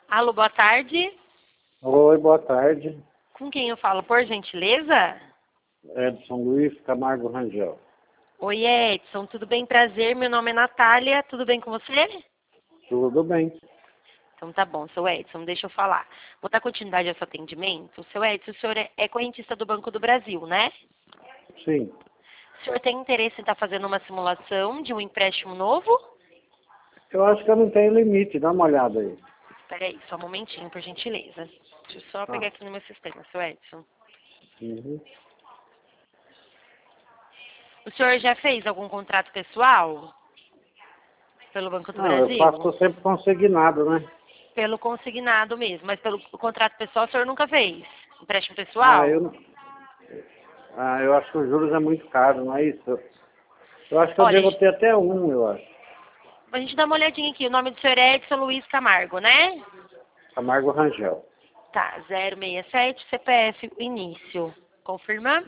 Alô, boa tarde. Oi, boa tarde. Com quem eu falo, por gentileza? Edson Luiz Camargo Rangel. Oi, Edson. Tudo bem? Prazer. Meu nome é Natália. Tudo bem com você? Tudo bem? Então tá bom, seu Edson, deixa eu falar. Vou dar continuidade ao seu atendimento. Seu Edson, o senhor é correntista do Banco do Brasil, né? Sim. O senhor tem interesse em estar fazendo uma simulação de um empréstimo novo? Eu acho que eu não tenho limite, dá uma olhada aí. Espera aí, só um momentinho, por gentileza. Deixa eu só pegar aqui no meu sistema, seu Edson. Uhum. O senhor já fez algum contrato pessoal pelo Banco do Não, eu Brasil? faço sempre consignado, né? Pelo consignado mesmo, mas pelo contrato pessoal o senhor nunca fez? Empréstimo Ah, pessoal? eu acho que os juros é muito caro, não é isso? Eu acho que eu Olha, devo ter até um, eu acho. a gente dá uma olhadinha aqui. O nome do senhor é Edson Luiz Camargo, né? Camargo Rangel. Tá, 067, CPF, início. Confirma?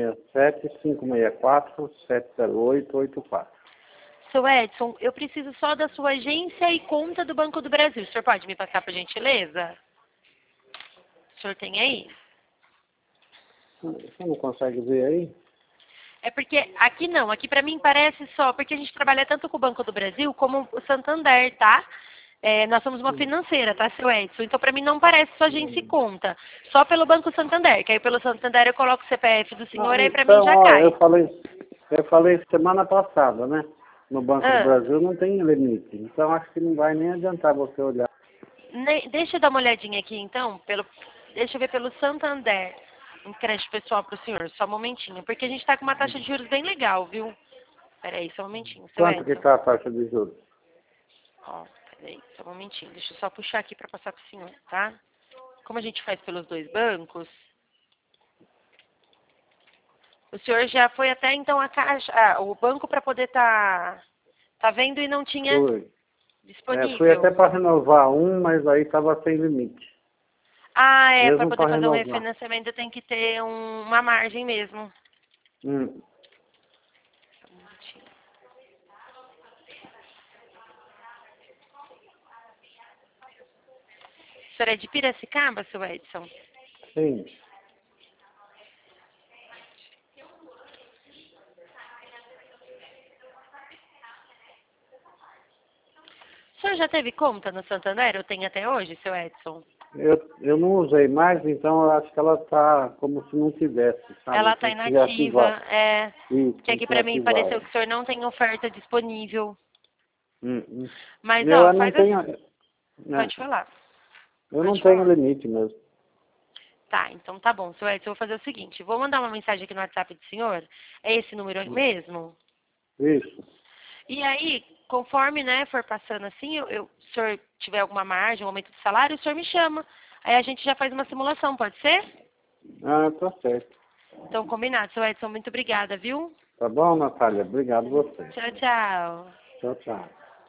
067-564-70884. Seu Edson, eu preciso só da sua agência e conta do Banco do Brasil. O senhor pode me passar, por gentileza? O senhor tem aí? Você não consegue ver aí? É porque aqui não, aqui pra mim parece só, porque a gente trabalha tanto com o Banco do Brasil como o Santander, tá? Nós somos uma financeira, tá, seu Edson? Então pra mim não parece sua agência e conta. Só pelo Banco Santander, que aí pelo Santander eu coloco o CPF do senhor, aí pra mim Então, já ó, cai. eu falei semana passada, né? No Banco do Ah, Brasil não tem limite. Então acho que não vai nem adiantar você olhar. deixa eu dar uma olhadinha aqui então, deixa eu ver pelo Santander, um crédito pessoal pro senhor, só um momentinho, porque a gente tá com uma taxa de juros bem legal, viu? Peraí, só um momentinho, seu Quanto que Edson. está a taxa de juros? Ó, peraí, só um momentinho. Deixa eu só puxar aqui para passar para o senhor, tá? Como a gente faz pelos dois bancos, o senhor já foi até então a caixa, o banco para poder tá vendo e não tinha Fui. Fui disponível. até para renovar um, mas aí estava sem limite. Ah, para Mesmo poder para fazer um renovar. refinanciamento tem que ter uma margem mesmo. Hum. Só um minutinho. O senhor é de Piracicaba, seu Edson? Sim. O senhor já teve conta no Santander? Eu tenho até hoje, seu Edson? Eu não usei mais, então eu acho que ela está como se não tivesse, sabe? Ela está Tem que inativa, reativar. Isso, que tem aqui que para mim reativar pareceu ela. que o senhor não tem oferta disponível. Hum. Mas, ó, Eu não faz assim. tenho, né? Pode falar. Eu não Pode tenho falar. limite mesmo. Tá, então tá bom. Seu Edson, eu vou fazer o seguinte. Vou mandar uma mensagem aqui no WhatsApp do senhor. É esse número mesmo? Isso. E aí, conforme, né, for passando assim, se o senhor tiver alguma margem, um aumento de salário, o senhor me chama. Aí a gente já faz uma simulação, pode ser? Ah, tá certo. Então, combinado. Seu Edson, muito obrigada, viu? Tá bom, Natália? Obrigado a você. Tchau, tchau. Tchau, tchau.